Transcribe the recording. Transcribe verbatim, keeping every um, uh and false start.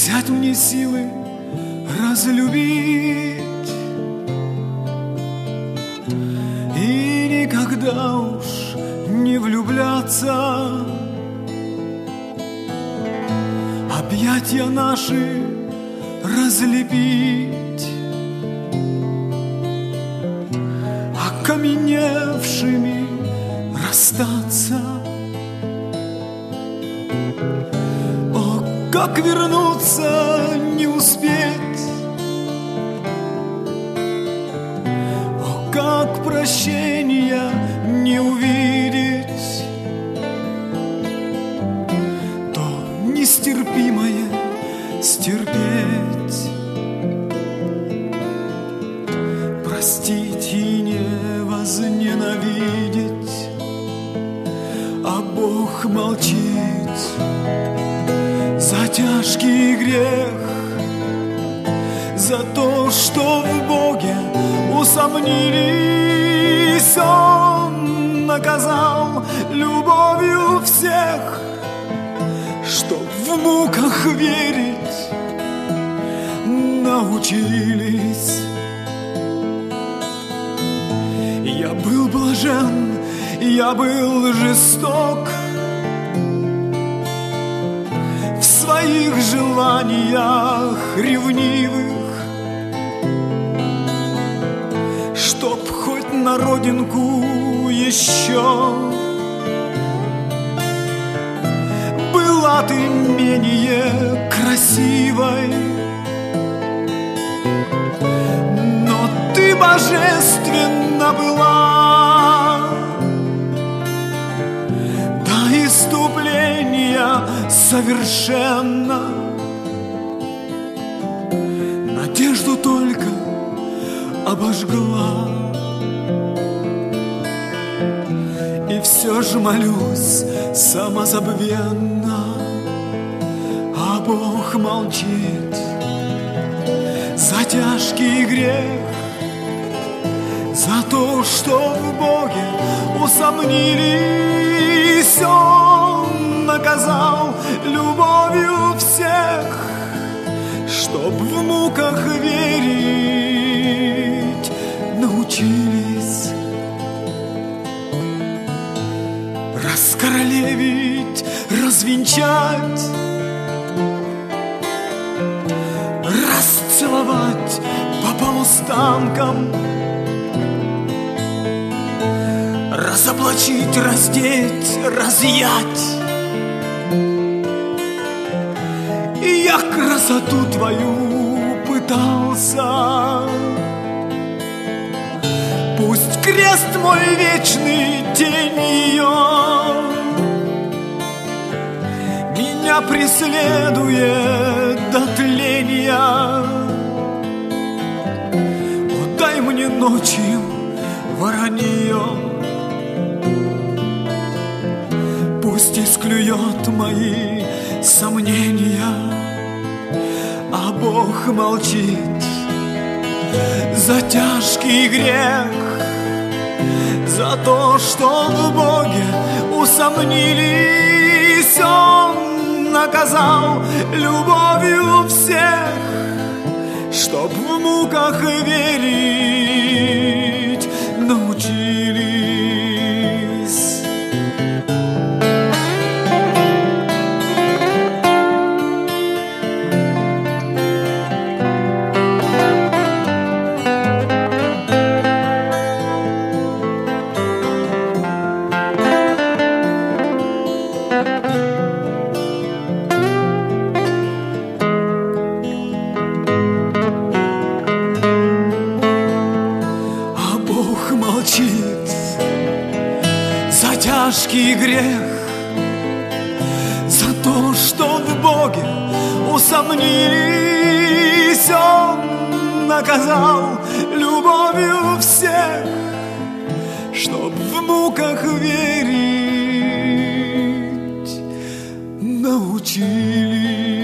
взять мне силы разлюбить и никогда уж не влюбляться. Объятья наши разлепить, окаменевшими расстаться. О, как вернуться не успеть, о, как прощения не увидеть, то нестерпимое стерпеть, простить и не возненавидеть, а Бог молчит за тяжкий грех, за то, что в Боге усомнились. Он наказал любовью всех, чтоб в муках верить научились. Я был блажен, я был жесток в своих желаниях ревнивых, чтоб хоть на родинку еще была ты менее красивой. Но ты божественна была до иступления совершенно. Надежду только обожгла, и все же молюсь самозабвенно, а Бог молчит за тяжкий грех, за то, что в Боге усомнились. Он наказал любовью всех, чтоб в муках верить научились. Раскоролевить, развенчать, расцеловать по полустанкам, разоблачить, раздеть, разъять. И я красоту твою пытался. Пусть крест мой вечный, тень ее меня преследует до тления. О, дай мне ночью воронье, пусть исклюет мои сомнения, а Бог молчит за тяжкий грех, за то, что в Боге усомнились. Он наказал любовью всех, чтоб в муках верить научились. Тяжкий грех, за то, что в Боге усомнились. Он наказал любовью всех, чтоб в муках верить научились.